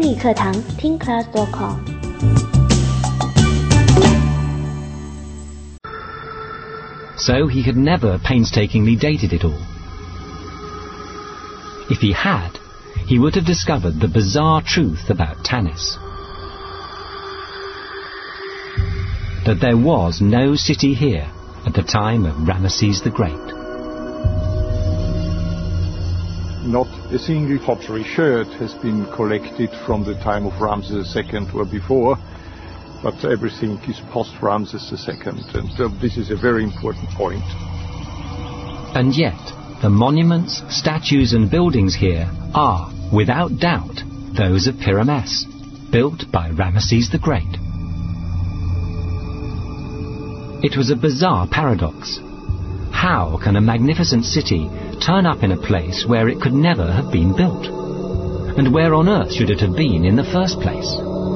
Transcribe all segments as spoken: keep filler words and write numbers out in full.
英语课堂听 class dot com。 So he had never painstakingly dated it all. If he had, he would have discovered the bizarre truth about Tanis. That there was no city here at the time of Ramesses the Great. Not a single pottery sherd has been collected from the time of Ramses the Second or before, but everything is post-Ramses the Second, and uh, this is a very important point. And yet, the monuments, statues and buildings here are, without doubt, those of Pyrames, built by Ramesses the Great. It was a bizarre paradox. How can a magnificent city turn up in a place where it could never have been built? And where on earth should it have been in the first place?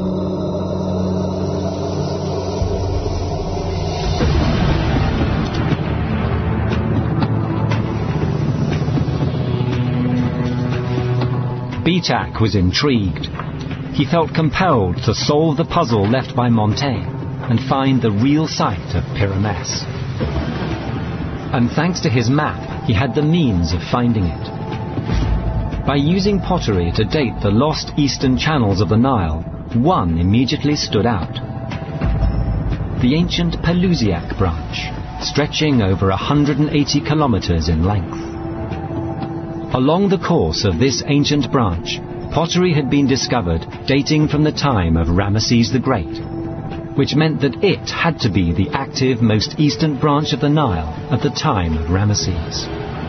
Bitak was intrigued. He felt compelled to solve the puzzle left by Montaigne and find the real site of Pyrames. And thanks to his map, he had the means of finding it. By using pottery to date the lost eastern channels of the Nile, one immediately stood out. The ancient Pelusiac branch, stretching over one hundred eighty kilometers in length. Along the course of this ancient branch, pottery had been discovered dating from the time of Ramesses the Great, which meant that it had to be the active most eastern branch of the Nile at the time of Ramesses.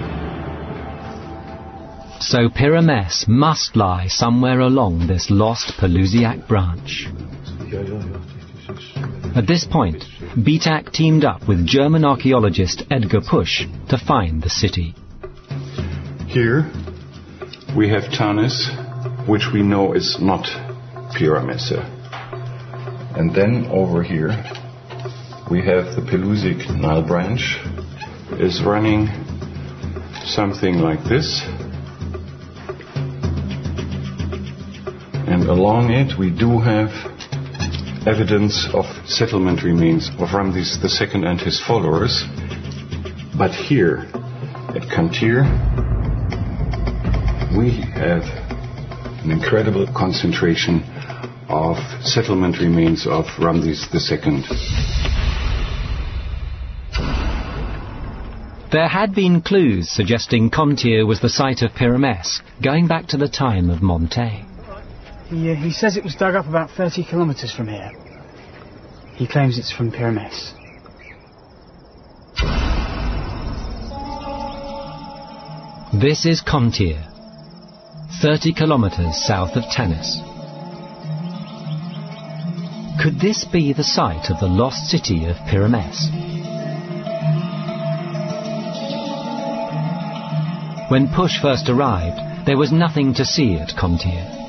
So Pyrames must lie somewhere along this lost Pelusiac branch. At this point, Bitak teamed up with German archaeologist Edgar Pusch to find the city. Here we have Tanis, which we know is not Pyrames. And then over here we have the Pelusic Nile branch is running something like this. And along it we do have evidence of settlement remains of Ramses the Second and his followers. But here at Kantir we have an incredible concentration of settlement remains of Ramses the Second. There had been clues suggesting Kantir was the site of Pyrames, going back to the time of Montaigne. He, uh, he says it was dug up about thirty kilometres from here. He claims it's from Pyrames. This is Kantir, thirty kilometres south of Tanis. Could this be the site of the lost city of Pyrames? When Pusch first arrived, there was nothing to see at Kantir.